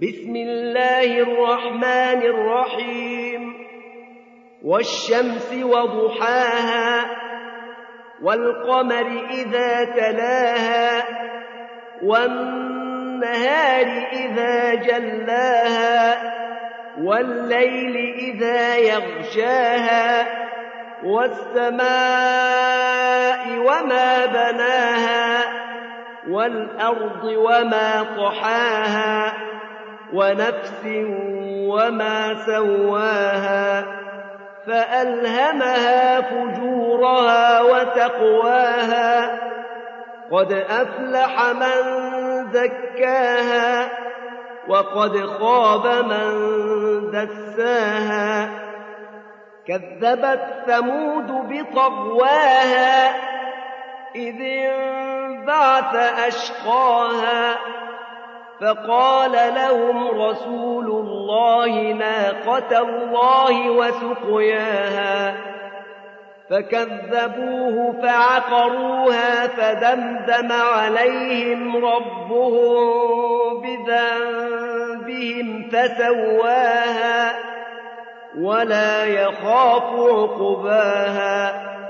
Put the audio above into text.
بسم الله الرحمن الرحيم والشمس وضحاها والقمر إذا تلاها والنهار إذا جلاها والليل إذا يغشاها والسماء وما بناها والأرض وما طحاها ونفس وما سواها فألهمها فجورها وتقواها قد أفلح من زكاها وقد خاب من دساها كذبت ثمود بطغواها إذ انبعث أشقاها فقال لهم رسول الله ناقة الله وسقياها فكذبوه فعقروها فدمدم عليهم ربهم بذنبهم فسواها ولا يخاف عقباها